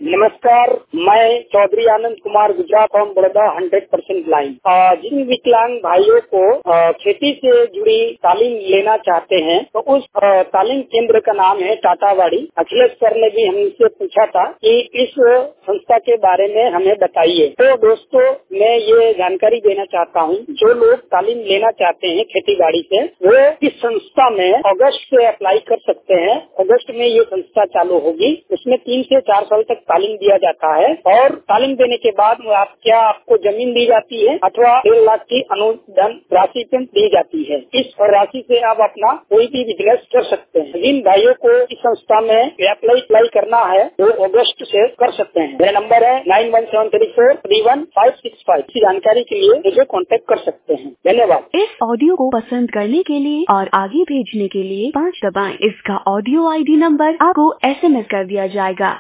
नमस्कार, मैं Chaudhary Anand Kumar, Gujarat from Baroda, 100% blind. जिन विकलांग भाइयों को खेती से जुड़ी तालीम लेना चाहते हैं तो उस तालीम केंद्र का नाम है टाटावाड़ी। अखिलेश सर ने भी हमसे पूछा था कि इस संस्था के बारे में हमें बताइए। तो दोस्तों, मैं ये जानकारी देना चाहता हूँ, जो लोग तालीम लेना चाहते हैं खेती बाड़ी से, वो इस संस्था में अगस्त से अप्लाई कर सकते हैं। अगस्त में ये संस्था चालू होगी। उसमें 3 से 4 साल तक तालीम दिया जाता है और तालीम देने के बाद आपको जमीन दी जाती है अथवा 1.5 लाख की अनुदान राशि दी जाती है। इस राशि से आप अपना कोई भी बिजनेस कर सकते हैं। जिन भाइयों को इस संस्था में अप्लाई करना है वो अगस्त से कर सकते हैं। मेरा नंबर है 9173431565। इसी जानकारी के लिए मुझे कॉन्टेक्ट कर सकते हैं। धन्यवाद। इस ऑडियो को पसंद करने के लिए और आगे भेजने के लिए 5 दबाएं। इसका ऑडियो ID नंबर आपको SMS कर दिया जाएगा।